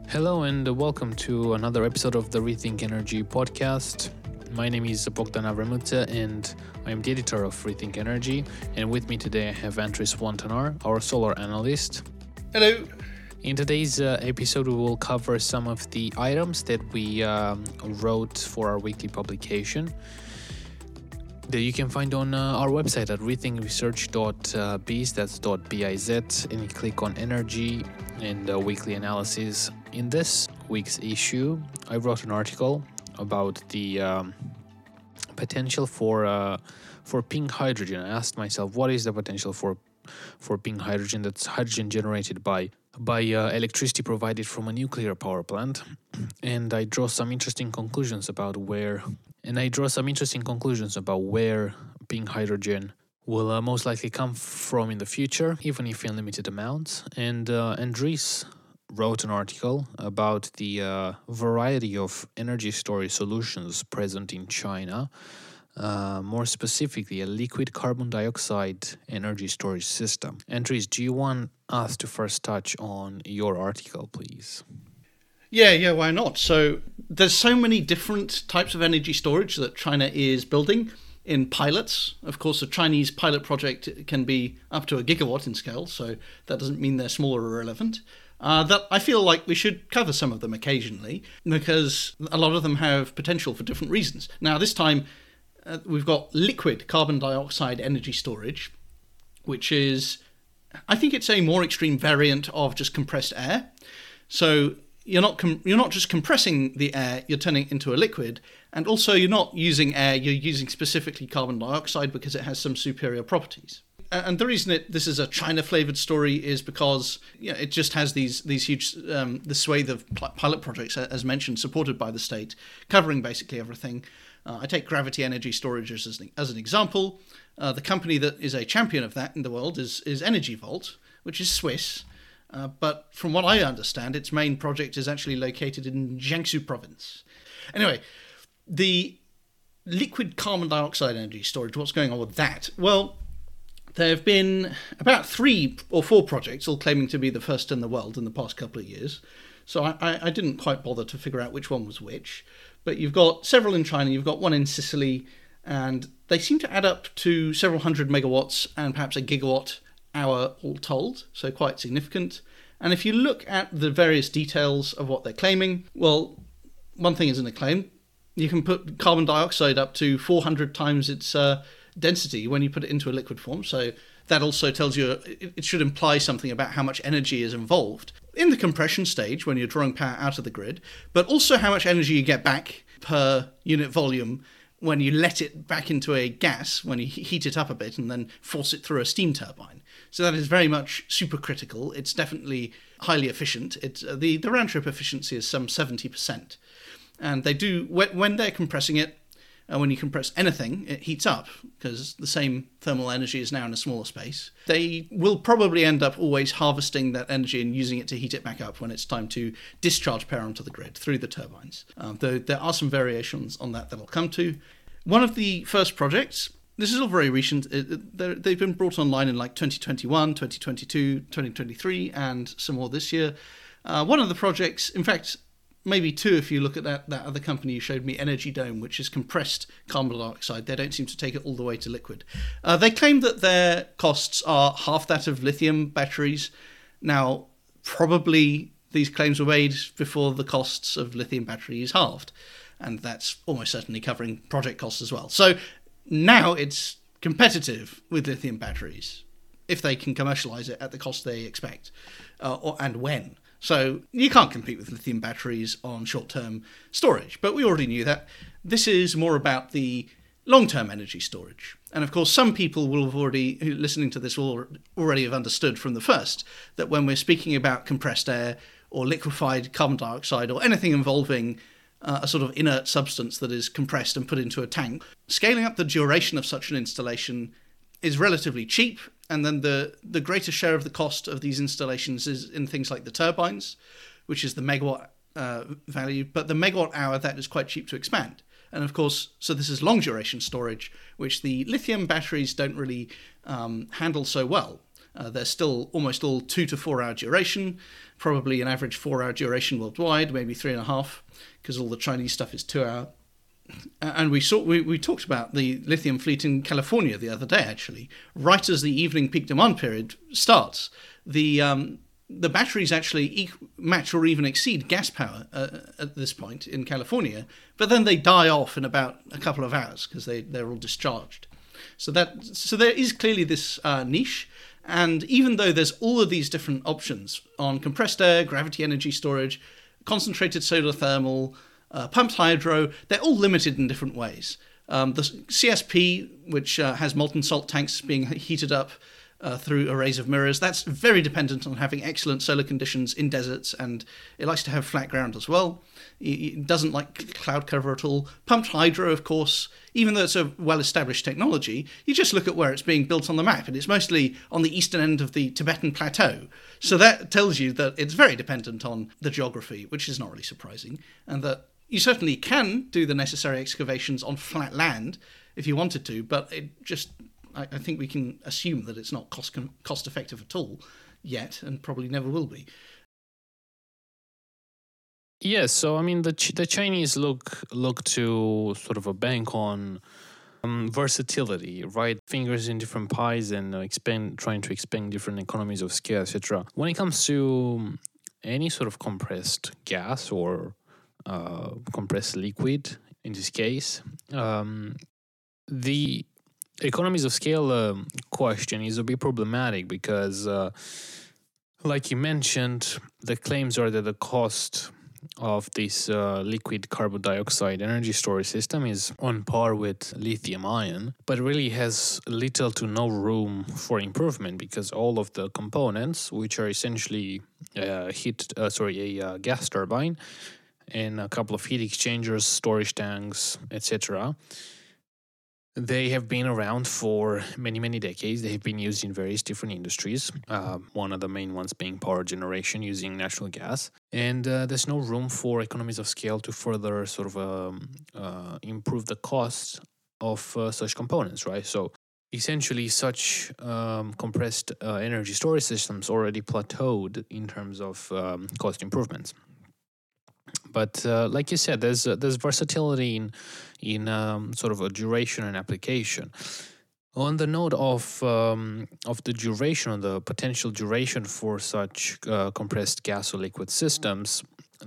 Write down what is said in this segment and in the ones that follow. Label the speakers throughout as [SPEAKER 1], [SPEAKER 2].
[SPEAKER 1] Hello and welcome to another episode of the Rethink Energy podcast. My name is Bogdan Avramutsa and I am the editor of Rethink Energy. And with me today I have Andres Wantanar, our solar analyst.
[SPEAKER 2] Hello.
[SPEAKER 1] In today's episode we will cover some of the items that we wrote for our weekly publication that you can find on our website at rethinkresearch.biz, that's .biz, and you click on energy and weekly analysis. In this week's issue, I wrote an article about the potential for pink hydrogen. I asked myself, what is the potential for pink hydrogen? That's hydrogen generated by electricity provided from a nuclear power plant, and I draw some interesting conclusions about where pink hydrogen will most likely come from in the future, even if in limited amounts. And Andres wrote an article about the variety of energy storage solutions present in China, more specifically a liquid carbon dioxide energy storage system. Andres, do you want us to first touch on your article, please?
[SPEAKER 2] Yeah, why not? So there's so many different types of energy storage that China is building in pilots. Of course, a Chinese pilot project can be up to 1 gigawatt in scale, so that doesn't mean they're small or irrelevant. That I feel like we should cover some of them occasionally, because a lot of them have potential for different reasons. Now, this time, we've got liquid carbon dioxide energy storage, which is, I think it's a more extreme variant of just compressed air. So you're not just compressing the air, you're turning it into a liquid, and also you're not using air, you're using specifically carbon dioxide because it has some superior properties. And the reason this is a China-flavored story is because it just has these huge the swathe of pilot projects, as mentioned, supported by the state, covering basically everything. I take gravity energy storage as an example. The company that is a champion of that in the world is Energy Vault, which is Swiss. But from what I understand, its main project is actually located in Jiangsu province. Anyway, the liquid carbon dioxide energy storage, what's going on with that? Well, there have been about 3 or 4 projects all claiming to be the first in the world in the past couple of years. So I didn't quite bother to figure out which one was which. But you've got several in China, you've got one in Sicily, and they seem to add up to several hundred megawatts and perhaps a gigawatt hour all told, so quite significant. And if you look at the various details of what they're claiming, well, one thing isn't a claim. You can put carbon dioxide up to 400 times its density when you put it into a liquid form, so that also tells you, it should imply something about how much energy is involved in the compression stage when you're drawing power out of the grid, but also how much energy you get back per unit volume when you let it back into a gas, when you heat it up a bit and then force it through a steam turbine. So that is very much supercritical. It's definitely highly efficient. It's the round trip efficiency is some 70%. And they do, when they're compressing it, when you compress anything, it heats up because the same thermal energy is now in a smaller space. They will probably end up always harvesting that energy and using it to heat it back up when it's time to discharge power onto the grid through the turbines. Though there are some variations on that I'll come to. One of the first projects, this is all very recent, they've been brought online in like 2021, 2022, 2023, and some more this year. One of the projects, in fact, maybe 2 if you look at that other company you showed me, Energy Dome, which is compressed carbon dioxide. They don't seem to take it all the way to liquid. They claim that their costs are half that of lithium batteries. Now, probably these claims were made before the costs of lithium batteries halved, and that's almost certainly covering project costs as well. So now it's competitive with lithium batteries if they can commercialize it at the cost they expect, and when. So you can't compete with lithium batteries on short-term storage, but we already knew that. This is more about the long-term energy storage. And of course, some people will have already, listening to this, will already have understood from the first that when we're speaking about compressed air or liquefied carbon dioxide or anything involving a sort of inert substance that is compressed and put into a tank, scaling up the duration of such an installation is relatively cheap, and then the greater share of the cost of these installations is in things like the turbines, which is the megawatt value, but the megawatt hour, that is quite cheap to expand. And of course, so this is long duration storage, which the lithium batteries don't really handle so well. They're still almost all 2 to 4 hour duration, probably an average 4 hour duration worldwide, maybe 3.5, because all the Chinese stuff is 2 hour. And we talked about the lithium fleet in California the other day, actually. Right as the evening peak demand period starts, the batteries actually match or even exceed gas power at this point in California, but then they die off in about a couple of hours because they're all discharged. So there is clearly this niche, and even though there's all of these different options on compressed air, gravity energy storage, concentrated solar thermal, pumped hydro, they're all limited in different ways. The CSP, which has molten salt tanks being heated up through arrays of mirrors, that's very dependent on having excellent solar conditions in deserts, and it likes to have flat ground as well. It doesn't like cloud cover at all. Pumped hydro, of course, even though it's a well-established technology, you just look at where it's being built on the map, and it's mostly on the eastern end of the Tibetan plateau. So that tells you that it's very dependent on the geography, which is not really surprising, and that you certainly can do the necessary excavations on flat land if you wanted to, but I think we can assume that it's not cost effective at all yet, and probably never will be.
[SPEAKER 1] Yes, so I mean the Chinese look to sort of a bank on versatility, right? Fingers in different pies and trying to expand different economies of scale, etc. When it comes to any sort of compressed gas or compressed liquid, in this case, the economies of scale question is a bit problematic because, like you mentioned, the claims are that the cost of this liquid carbon dioxide energy storage system is on par with lithium ion, but really has little to no room for improvement because all of the components, which are essentially a gas turbine and a couple of heat exchangers, storage tanks, etc., they have been around for many, many decades. They have been used in various different industries, one of the main ones being power generation using natural gas. And there's no room for economies of scale to further sort of improve the cost of such components, right? So essentially, such compressed energy storage systems already plateaued in terms of cost improvements. But like you said, there's versatility in sort of a duration and application. On the note of the duration, or the potential duration for such compressed gas or liquid systems,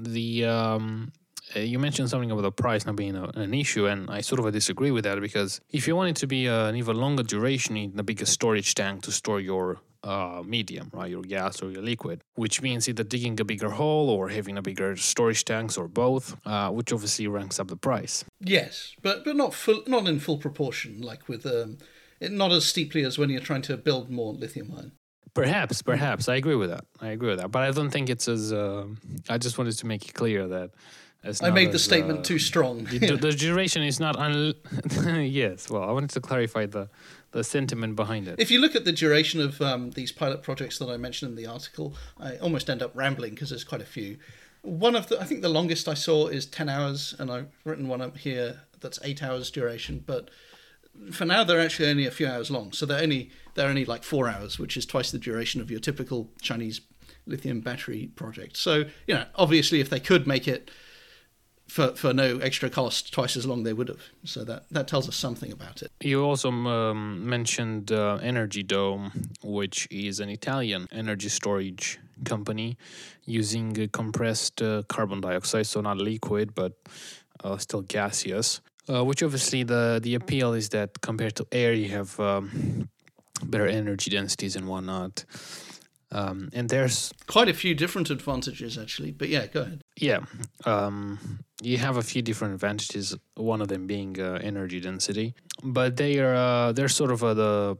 [SPEAKER 1] you mentioned something about the price not being an issue, and I sort of disagree with that because if you want it to be an even longer duration, you need a bigger storage tank to store your medium, right, your gas or your liquid, which means either digging a bigger hole or having a bigger storage tanks or both, which obviously ranks up the price.
[SPEAKER 2] Yes, but not in full proportion, like with not as steeply as when you're trying to build more lithium ion.
[SPEAKER 1] Perhaps, I agree with that. But I don't think it's as. I just wanted to make it clear that.
[SPEAKER 2] I made the statement too strong.
[SPEAKER 1] The duration is not. Yes, well, I wanted to clarify the sentiment behind it.
[SPEAKER 2] If you look at the duration of these pilot projects that I mentioned in the article, I almost end up rambling because there's quite a few. I think the longest I saw is 10 hours, and I've written one up here that's 8 hours duration. But for now, they're actually only a few hours long, so they're only like 4 hours, which is twice the duration of your typical Chinese lithium battery project. So obviously, if they could make it for no extra cost, twice as long they would have. So that tells us something about it.
[SPEAKER 1] You also mentioned Energy Dome, which is an Italian energy storage company using compressed carbon dioxide, so not liquid, but still gaseous, which obviously the appeal is that compared to air, you have better energy densities and whatnot. And there's
[SPEAKER 2] quite a few different advantages, actually. But yeah, go ahead.
[SPEAKER 1] Yeah. You have a few different advantages, one of them being energy density. But they're sort of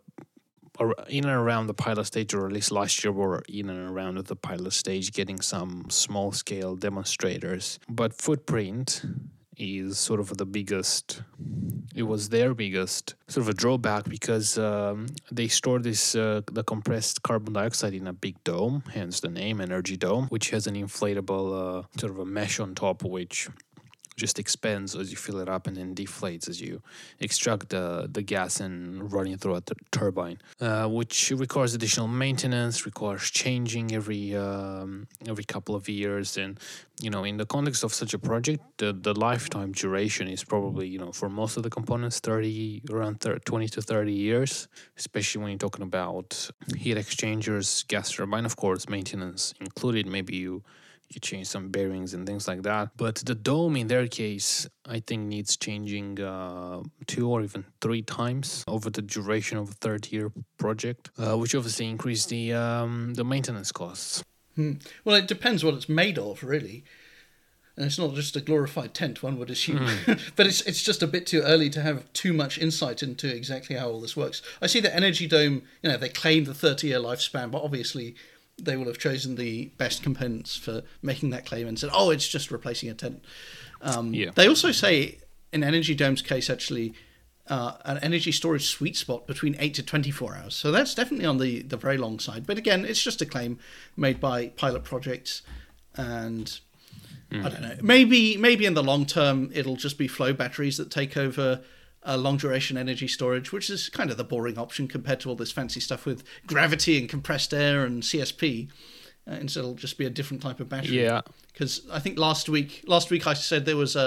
[SPEAKER 1] in and around the pilot stage, or at least last year were in and around the pilot stage, getting some small-scale demonstrators. But footprint is sort of the biggest. It was their biggest sort of a drawback because they store the compressed carbon dioxide in a big dome, hence the name Energy Dome, which has an inflatable sort of a mesh on top, which just expands as you fill it up and then deflates as you extract the gas and run it through a turbine, which requires additional maintenance, requires changing every couple of years. And in the context of such a project, the lifetime duration is probably, for most of the components, around 20 to 30 years, especially when you're talking about heat exchangers, gas turbine, of course, maintenance included. Maybe you change some bearings and things like that. But the dome, in their case, I think needs changing 2 or even 3 times over the duration of a 30-year project, which obviously increase the maintenance costs.
[SPEAKER 2] Well, it depends what it's made of, really. And it's not just a glorified tent, one would assume. But it's just a bit too early to have too much insight into exactly how all this works. I see that Energy Dome, they claim the 30-year lifespan, but obviously they will have chosen the best components for making that claim and said, it's just replacing a tent. They also say, in Energy Dome's case, actually, an energy storage sweet spot between 8 to 24 hours. So that's definitely on the very long side. But again, it's just a claim made by pilot projects. And I don't know, maybe in the long term, it'll just be flow batteries that take over long duration energy storage, which is kind of the boring option compared to all this fancy stuff with gravity and compressed air and CSP. Instead, it'll just be a different type of battery.
[SPEAKER 1] Yeah.
[SPEAKER 2] Because I think last week I said there was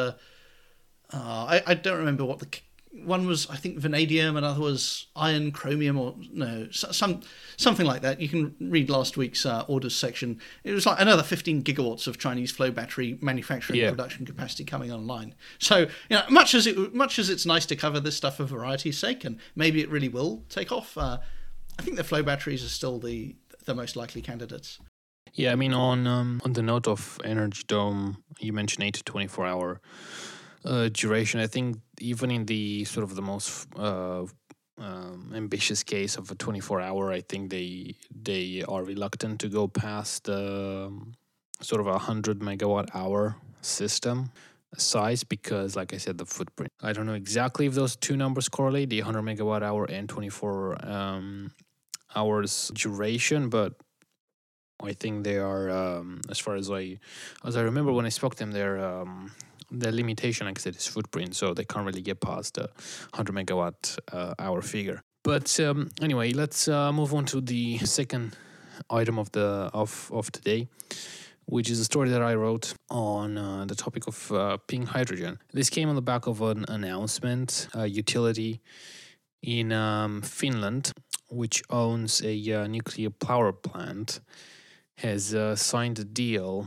[SPEAKER 2] I don't remember what the one was. I think vanadium, another was iron, chromium, or no, something like that. You can read last week's orders section. It was like another 15 gigawatts of Chinese flow battery manufacturing production capacity coming online. So much as it's nice to cover this stuff for variety's sake, and maybe it really will take off. I think the flow batteries are still the most likely candidates.
[SPEAKER 1] Yeah, I mean, on the note of Energy Dome, you mentioned 8 to 24 hour duration. I think even in the sort of the most ambitious case of a 24 hour, I think they are reluctant to go past sort of a 100 megawatt hour system size because, like I said, the footprint. I don't know exactly if those two numbers correlate, the 100 megawatt hour and 24 hours duration, but I think they are, as far as I remember when I spoke to them, the limitation, like I said, is footprint, so they can't really get past the 100 megawatt hour figure. But anyway, let's move on to the second item of today, which is a story that I wrote on the topic of pink hydrogen. This came on the back of an announcement. A utility in Finland, which owns a nuclear power plant, has signed a deal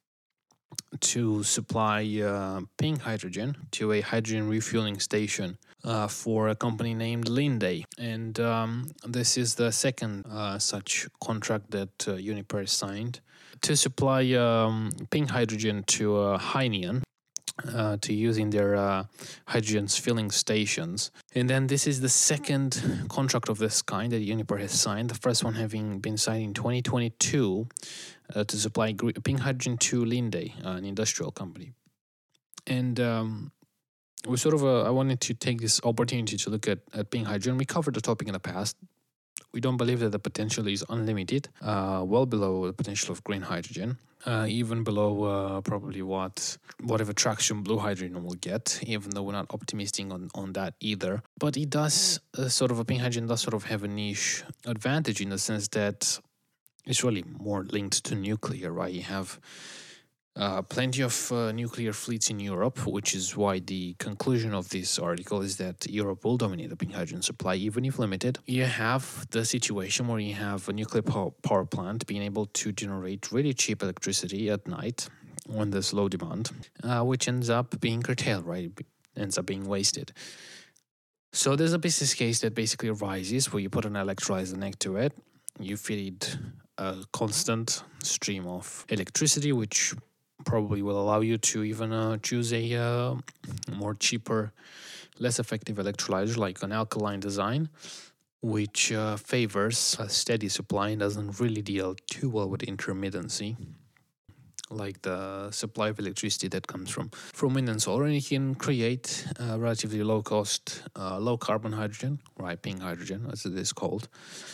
[SPEAKER 1] to supply pink hydrogen to a hydrogen refueling station for a company named Linde. And this is the second such contract that Uniper has signed to supply pink hydrogen to Heineken to use in their hydrogen filling stations. And then this is the second contract of this kind that Uniper has signed, the first one having been signed in 2022 to supply pink hydrogen to Linde, an industrial company. And we sort of, I wanted to take this opportunity to look at pink hydrogen. We covered the topic in the past. We don't believe that the potential is unlimited, well below the potential of green hydrogen, even below probably whatever traction blue hydrogen will get, even though we're not optimistic on that either. But it does, pink hydrogen does sort of have a niche advantage in the sense that it's really more linked to nuclear, right? You have plenty of nuclear fleets in Europe, which is why the conclusion of this article is that Europe will dominate the pink hydrogen supply, even if limited. You have the situation where you have a nuclear power plant being able to generate really cheap electricity at night when there's low demand, which ends up being curtailed, right? It ends up being wasted. So there's a business case that basically arises where you put an electrolyzer next to it, you feed a constant stream of electricity, which probably will allow you to even choose a more cheaper, less effective electrolyzer like an alkaline design, which favors a steady supply and doesn't really deal too well with intermittency, like the supply of electricity that comes from wind and solar. And you can create relatively low cost, low carbon hydrogen, right, pink hydrogen as it is called,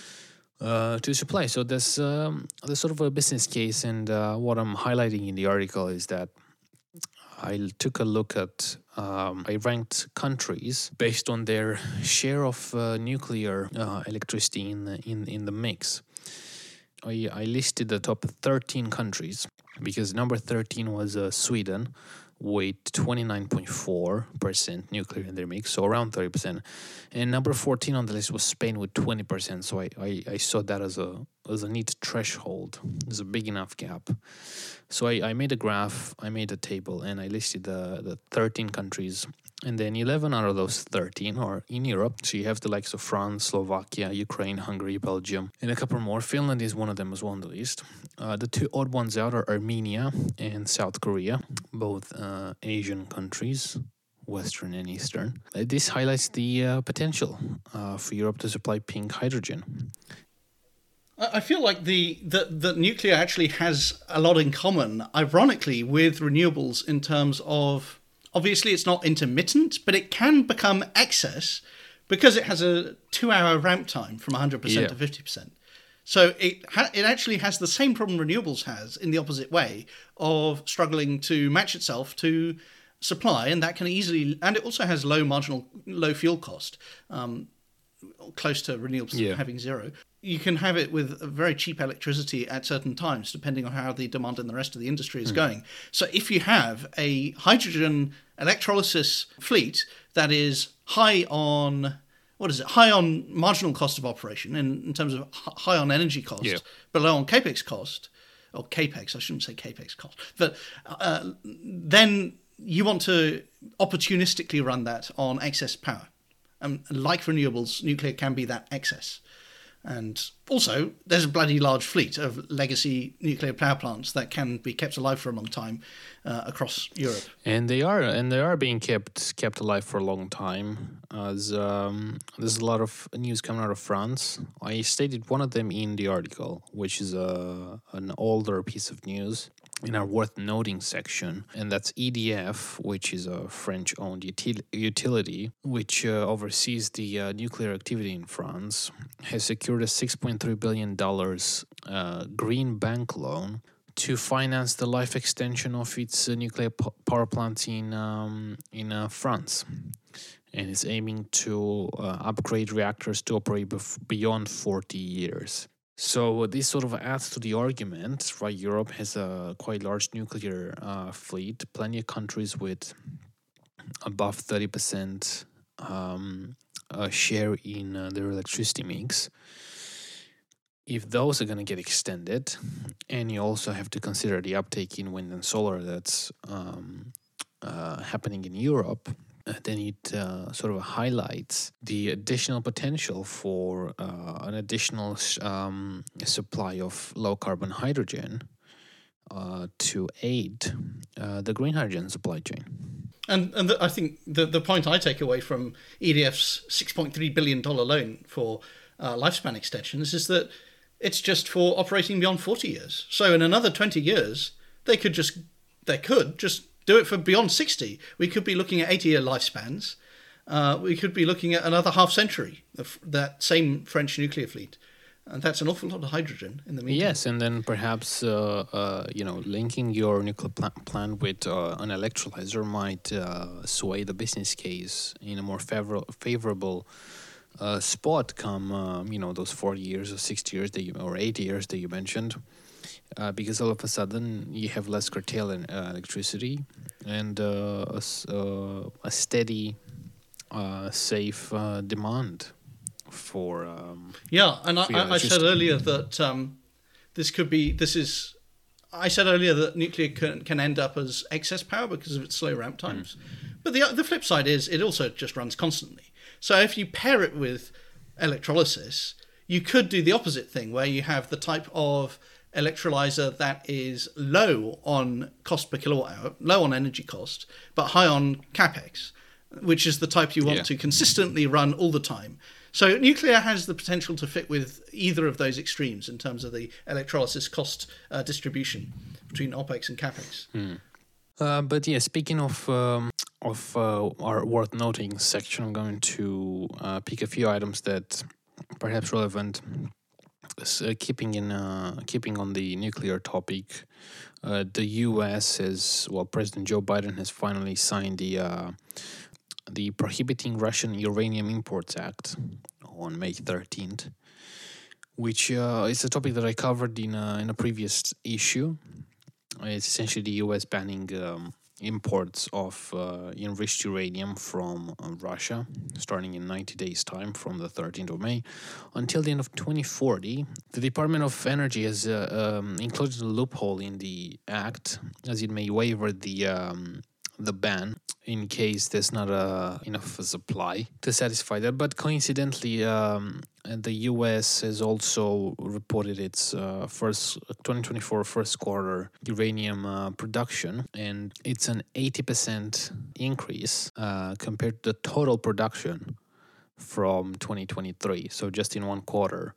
[SPEAKER 1] to supply. So there's sort of a business case, and what I'm highlighting in the article is that I took a look at, I ranked countries based on their share of nuclear electricity in the mix. I listed the top 13 countries because number 13 was Sweden with 29.4% nuclear in their mix, so around 30%. And number 14 on the list was Spain with 20%, so I saw that as a neat threshold, as a big enough gap. So I made a graph, I made a table, and I listed the 13 countries. And then 11 out of those 13 are in Europe. So you have the likes of France, Slovakia, Ukraine, Hungary, Belgium, and a couple more. Finland is one of them as well on the list. The two odd ones out are Armenia and South Korea, both Asian countries, Western and Eastern. This highlights the potential for Europe to supply pink hydrogen.
[SPEAKER 2] I feel like the nuclear actually has a lot in common, ironically, with renewables in terms of, obviously it's not intermittent, but it can become excess because it has a 2-hour ramp time from 100% to 50%. So it actually has the same problem renewables has in the opposite way of struggling to match itself to supply, and that can easily, and it also has low fuel cost, close to renewables having zero. You can have it with very cheap electricity at certain times, depending on how the demand in the rest of the industry is going. So if you have a hydrogen electrolysis fleet that is high on marginal cost of operation in terms of high on energy cost, but low on capex cost, or capex, I shouldn't say capex cost, but then you want to opportunistically run that on excess power. Like renewables, nuclear can be that excess. And also, there's a bloody large fleet of legacy nuclear power plants that can be kept alive for a long time across Europe.
[SPEAKER 1] And they are being kept alive for a long time. As there's a lot of news coming out of France. I stated one of them in the article, which is an older piece of news in our worth noting section, and that's EDF, which is a French-owned utility which oversees the nuclear activity in France, has secured a $6.3 billion green bank loan to finance the life extension of its nuclear power plants in France, and is aiming to upgrade reactors to operate beyond 40 years. So this sort of adds to the argument, right? Europe has a quite large nuclear fleet, plenty of countries with above 30% share in their electricity mix. If those are going to get extended, and you also have to consider the uptake in wind and solar that's happening in Europe, then it sort of highlights the additional potential for an additional supply of low-carbon hydrogen to aid the green hydrogen supply chain.
[SPEAKER 2] And I think the point I take away from EDF's $6.3 billion loan for lifespan extensions is that it's just for operating beyond 40 years. So in another 20 years, they could just do it for beyond 60. We could be looking at 80-year lifespans. We could be looking at another half century of that same French nuclear fleet. And that's an awful lot of hydrogen in the meantime.
[SPEAKER 1] Yes, and then perhaps linking your nuclear plant with an electrolyzer might sway the business case in a more favorable spot come those 40 years or 60 years or 80 years that you mentioned. Because all of a sudden you have less curtailed electricity and a steady, safe demand for.
[SPEAKER 2] I said earlier that I said earlier that nuclear can end up as excess power because of its slow ramp times. But the flip side is it also just runs constantly. So if you pair it with electrolysis, you could do the opposite thing where you have the type of electrolyzer that is low on cost per kilowatt hour, low on energy cost, but high on capex, which is the type you want to consistently run all the time. So nuclear has the potential to fit with either of those extremes in terms of the electrolysis cost distribution between OPEX and CAPEX.
[SPEAKER 1] But yeah, speaking of our worth noting section, I'm going to pick a few items that perhaps relevant keeping on the nuclear topic, the U.S. President Joe Biden has finally signed the Prohibiting Russian Uranium Imports Act on May 13th, which is a topic that I covered in a previous issue. It's essentially the U.S. banning imports of enriched uranium from Russia, starting in 90 days' time from the 13th of May until the end of 2040. The Department of Energy has included a loophole in the act, as it may waiver the ban in case there's not enough supply to satisfy that. But coincidentally, the U.S. has also reported its 2024 first quarter uranium production, and it's an 80% increase compared to the total production from 2023. So just in one quarter,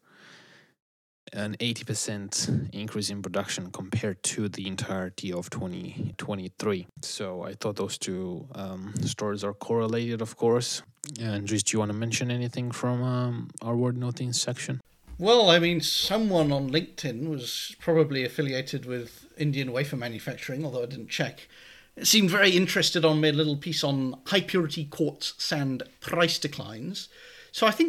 [SPEAKER 1] an 80% increase in production compared to the entirety of 2023. So I thought those two stories are correlated, of course. And Dries, do you want to mention anything from our word noting section?
[SPEAKER 2] Well, I mean, someone on LinkedIn was probably affiliated with Indian wafer manufacturing, although I didn't check. It seemed very interested on made a little piece on high purity quartz sand price declines. So I think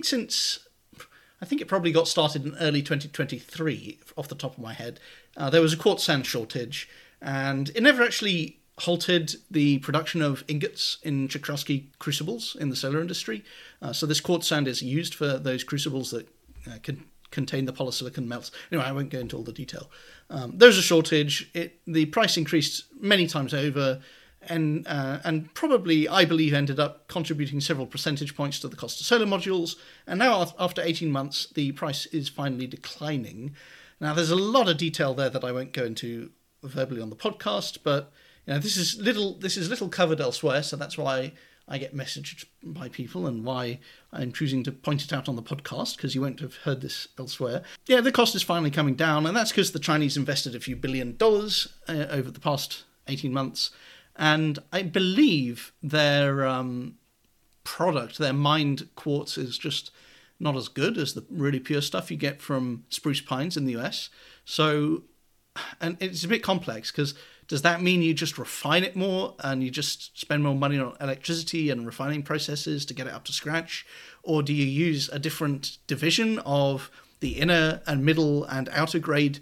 [SPEAKER 2] it probably got started in early 2023, off the top of my head. There was a quartz sand shortage, and it never actually halted the production of ingots in Czochralski crucibles in the solar industry. So this quartz sand is used for those crucibles that can contain the polysilicon melts. Anyway, I won't go into all the detail. There was a shortage. The price increased many times over, and probably, I believe, ended up contributing several percentage points to the cost of solar modules. And now, after 18 months, the price is finally declining. Now, there's a lot of detail there that I won't go into verbally on the podcast, but this is little covered elsewhere, so that's why I get messaged by people and why I'm choosing to point it out on the podcast, because you won't have heard this elsewhere. Yeah, the cost is finally coming down, and that's because the Chinese invested a few $1 billion over the past 18 months. And I believe their product, their mined quartz, is just not as good as the really pure stuff you get from spruce pines in the US. So, and it's a bit complex, because does that mean you just refine it more and you just spend more money on electricity and refining processes to get it up to scratch? Or do you use a different division of the inner and middle and outer grades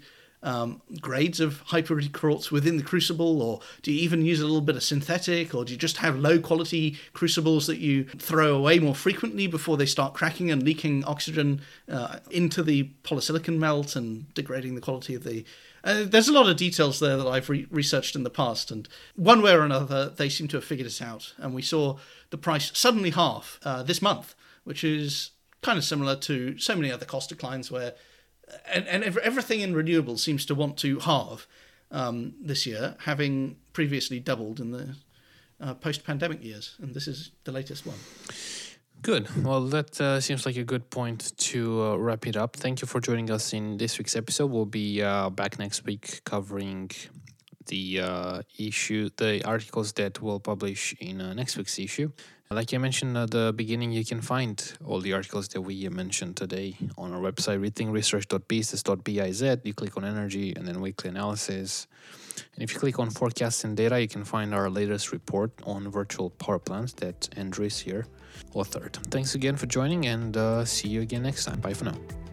[SPEAKER 2] of high purity quartz within the crucible? Or do you even use a little bit of synthetic? Or do you just have low quality crucibles that you throw away more frequently before they start cracking and leaking oxygen into the polysilicon melt and degrading the quality of the... there's a lot of details there that I've researched in the past, and one way or another they seem to have figured it out, and we saw the price suddenly halve this month, which is kind of similar to so many other cost declines where and everything in renewables seems to want to halve this year, having previously doubled in the post-pandemic years, and this is the latest one.
[SPEAKER 1] Good. Well, that seems like a good point to wrap it up. Thank you for joining us in this week's episode. We'll be back next week covering the articles that we'll publish in next week's issue. Like I mentioned at the beginning, you can find all the articles that we mentioned today on our website, rethinkresearch.biz. That's .biz. You click on energy and then weekly analysis. And if you click on forecasts and data, you can find our latest report on virtual power plants that Andres here authored. Thanks again for joining, and see you again next time. Bye for now.